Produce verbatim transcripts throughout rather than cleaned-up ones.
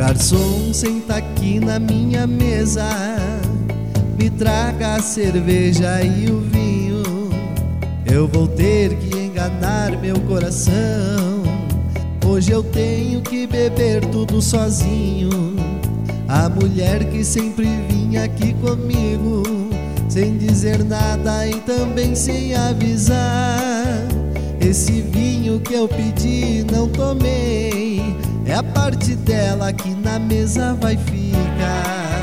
Garçom, senta aqui na minha mesa, me traga a cerveja e o vinho. Eu vou ter que enganar meu coração, hoje eu tenho que beber tudo sozinho. A mulher que sempre vinha aqui comigo, sem dizer nada e também sem avisar. Esse vinho que eu pedi não tomei, é a parte dela que na mesa vai ficar.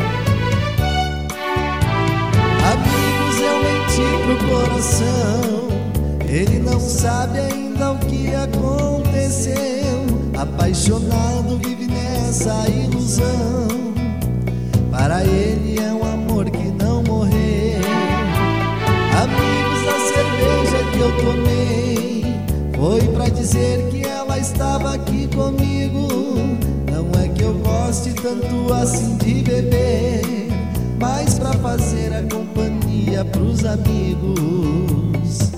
Amigos, eu menti pro coração, ele não sabe ainda o que aconteceu. Apaixonado vive nessa ilusão, para ele é um amor que não morreu. Amigos, a cerveja que eu tomei foi pra dizer que ela estava aqui comigo. Não é que eu goste tanto assim de beber, mas pra fazer a companhia pros amigos.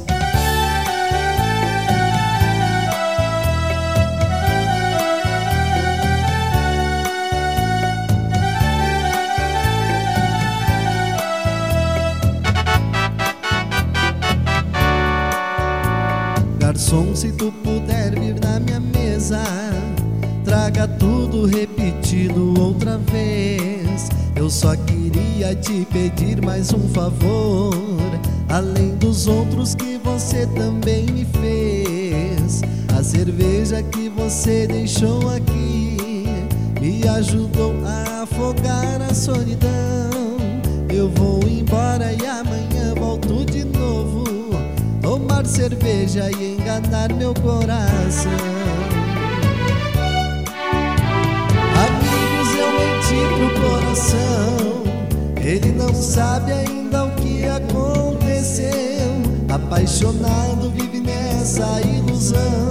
Garçom, se tu puder vir na minha mesa, traga tudo repetido outra vez. Eu só queria te pedir mais um favor, além dos outros que você também me fez. A cerveja que você deixou aqui me ajudou a afogar a solidão. Eu vou embora e amanhã volto de novo, tomar cerveja e enganar meu coração. Amigos, eu menti pro coração, ele não sabe ainda o que aconteceu. Apaixonado vive nessa ilusão,